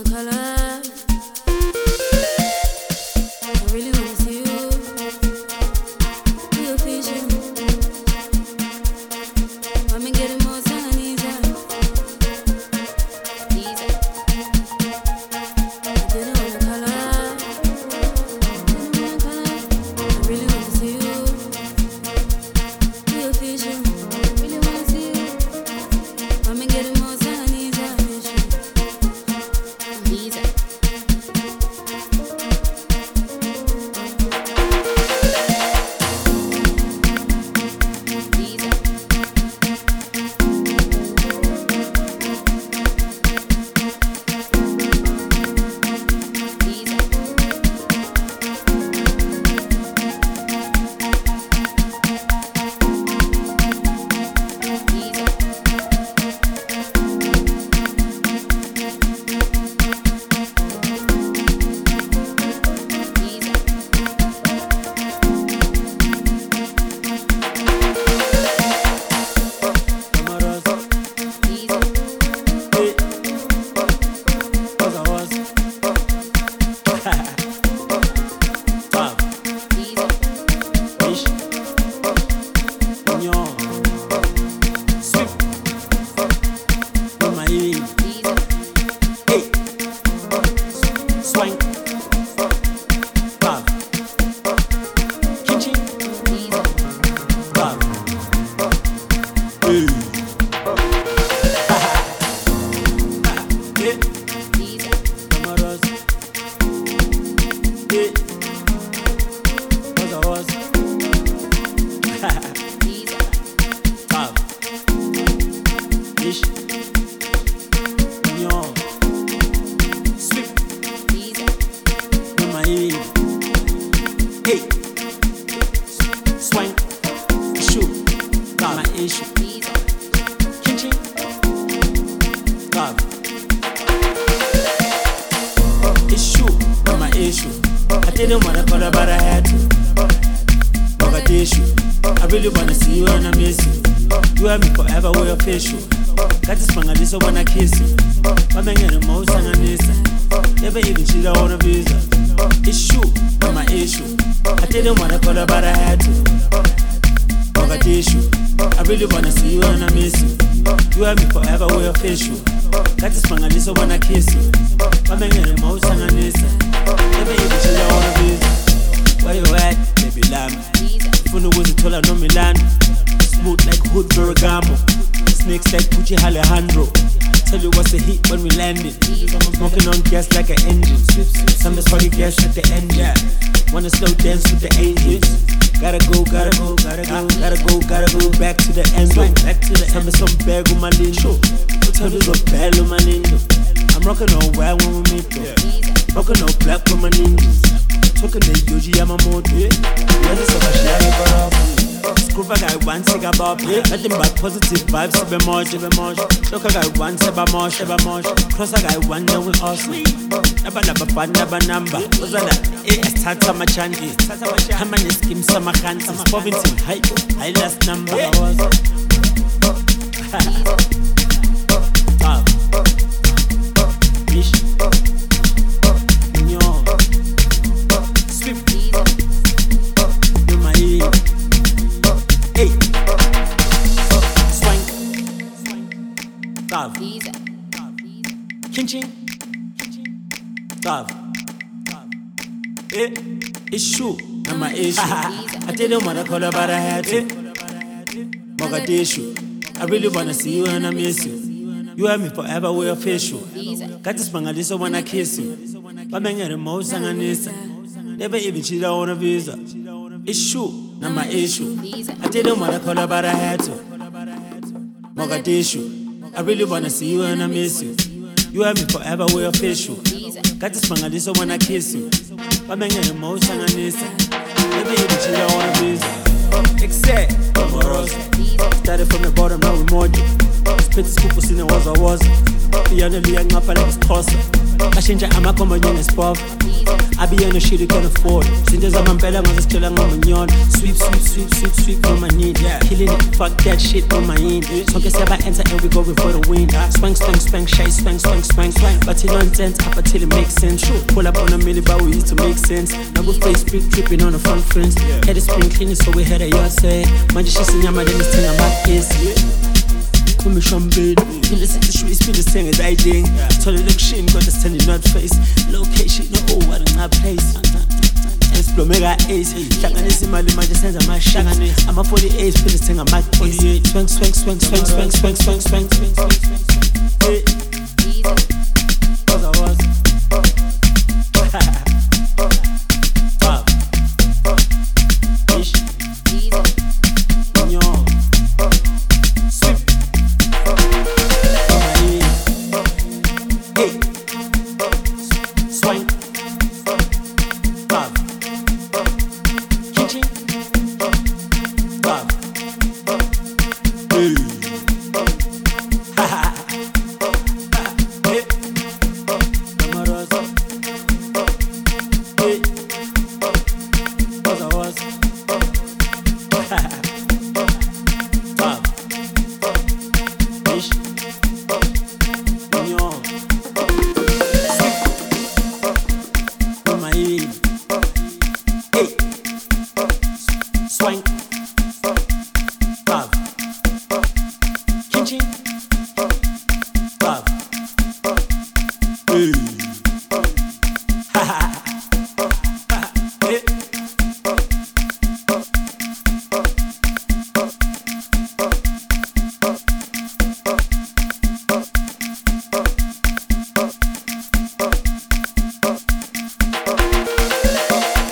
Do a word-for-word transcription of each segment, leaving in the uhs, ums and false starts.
Nothing but positive vibes, be more, be more. Look, I got one, say by more, say by more. Cross, I got one, then we awesome. Never, never, fun, never number. What's that? It's Tata Machanti. How many schemes, some can't, some poverty, high, high last number. Fish, Nyo, Swift, do my hey. Tav, Kinchin, Tav, eh, it's true, I'm my issue. I didn't wanna call her, but I had to. Mogadishu, I really wanna see you and I miss you. You have me forever, we're official. Got this Bangalisa when I kiss you. But I'm the most Sanganisa. Never even cheated on a visa. It's true, not my issue. I didn't wanna call her, but I had to. Mogadishu. I really wanna see you and I miss you. You have me forever, we're official. Got this Bangalisa when I kiss you. But I'm the most Sanganisa. Never even cheated on a visa. Except, started from the bottom, now we more. Spit scoop was in the was I was. The other young up and I was tossing. bashintsha amakhombo njengespof abiyena shit you can afford zinto zamampela ngazisitshela ngomanyolo sweep sweep sweep sweep sweep on my knee yeah. Killing it fuck that shit on my end sonke siyaba enter and we go for the win swang swang swang shy swang swang swang swang but it nonsense up until it makes sense pull up on a milli but we used to make sense now we face big tripping on the front friends had a spring cleaning so we had a yard say manje shisinyama then this thing I'm back is Kumi shambid Listen to streets feel the same as I ding Told it look shit got the standing not face Location no oh what in my place Explore mega ace Hlanganisa imali manje senza amashaka I'm a forty-eight feel the thing I'm back forty-eight Swang swang swang swang swang swang swang swang swang swang Cause I was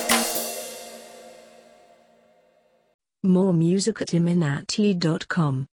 More music at iminati dot com.